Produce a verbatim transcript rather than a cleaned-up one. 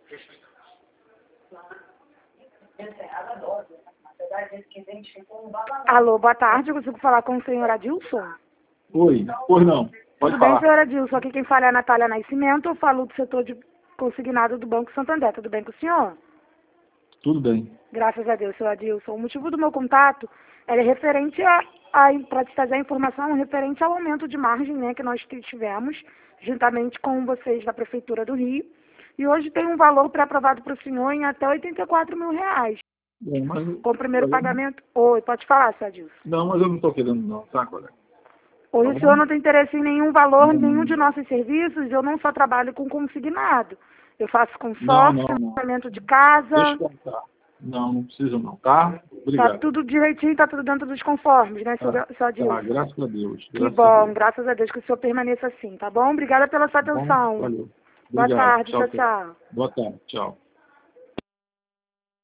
Alô, boa tarde, eu consigo falar com o senhor Adilson? Oi, pois não. Pode Tudo falar. bem, senhor Adilson? Aqui quem fala é a Natália Nascimento, eu falo do setor de consignado do Banco Santander. Tudo bem com o senhor? Tudo bem. Graças a Deus, senhor Adilson. O motivo do meu contato é referente a, a para te trazer a informação referente ao aumento de margem, né, que nós tivemos, juntamente com vocês da Prefeitura do Rio. E hoje tem um valor pré-aprovado para o senhor em até oitenta e quatro mil reais. Bom, mas... Com o primeiro mas eu- pagamento... Oi, pode falar, senhor Adilson. Não, mas eu não estou querendo não, tá, colega? Hoje Tá o senhor bom? não tem interesse em nenhum valor, Não, nenhum de nossos serviços. Eu não só trabalho com consignado. Eu faço não, consórcio, não. não. financiamento de casa. Descontar. Não, não precisa não, tá? Tá Obrigado. tudo direitinho, tá tudo dentro dos conformes, né, Tá, senhor senhor Adilson? tá, graças a Deus. Que Graças a bom, Deus. graças a Deus que o senhor permaneça assim, tá bom? Obrigada pela sua Tá bom? atenção. Valeu. Boa Obrigado. tarde, Tchau, tchau, tchau. tchau. Boa tarde. Tchau.